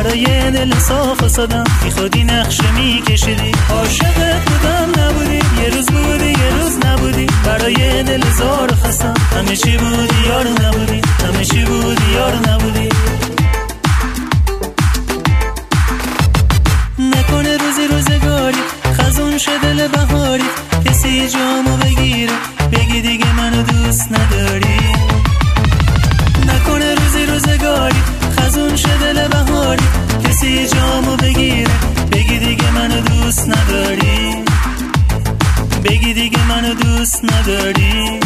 برای دل صاف سادم بی خودی نقشه میکشیدی. عاشقت بودم نبودی، یه روز بودی یه روز نبودی. برای دل زار خستم، همه چی بودی یار نبودی، همه چی بودی یار نبودی. نکنه روزی روزگاری خزون شه دل بهاری، کسی جامو بگیره بگی دیگه منو دوست نداری. نکنه روزی روزگاری خزون شه دل بهاری، کسی جامو بگیره بگی دیگه منو دوست نداری، بگی دیگه منو دوست نداری.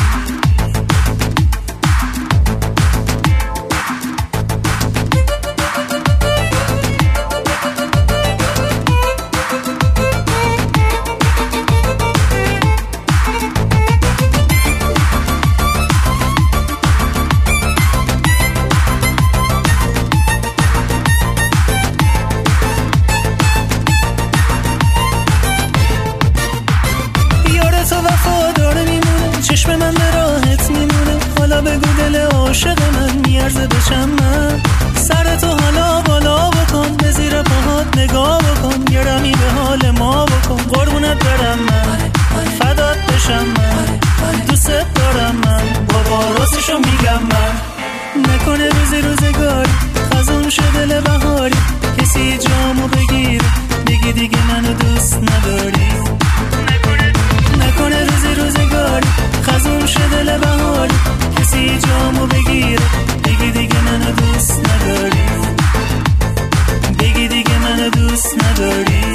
چشم من به راحت میمونه، حالا بگو دل عاشق من میارزه بشم من. سر تو حالا بالا بکن، به زیر پاهات نگاه بکن، گرمی به حال ما بکن. قربونت برم من، فدات بشم من، دوست دارم من، بابا راستشو میگم من. نکنه روزی روزگاری خزون شه دل بهاری، کسی جامو بگیره بگی دیگه منو دوست نداری. نکنه روزی روزگاری خزون شه دل بهاری، کسی جامو بگیره بگی دیگه منو دوست نداری، بگی دیگه منو دوست نداری.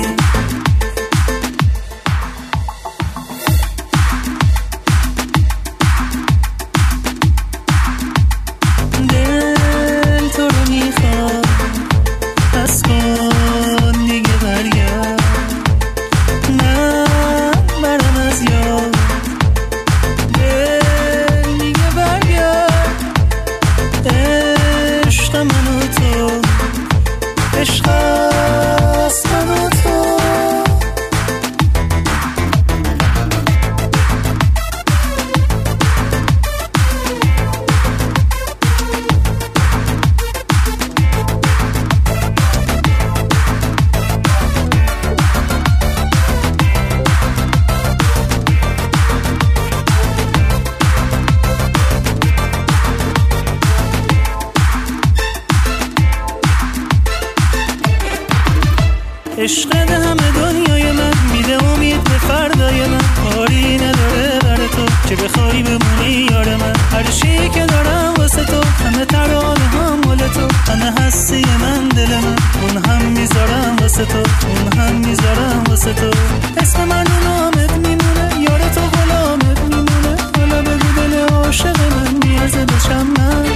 دل تو رو میخواد پس کن دیگه برگرد، نه برم از یاد. دل دیگه برگرد، عشق من و تو، عشق است من و تو. عشقت همه دنیای من، میده امید به فردای من. کاری نداره بر تو که بخوای بمونی یار من. هر چی که دارم واسه تو، همه ترانه هم مال تو. همه هستی من دل من، اون هم میذارم واسه تو، اون هم میذارم واسه تو. اسم من و نامت میمونه، یار تو غلامت میمونه. حالا بگو دل عاشق من میارزه بشم من.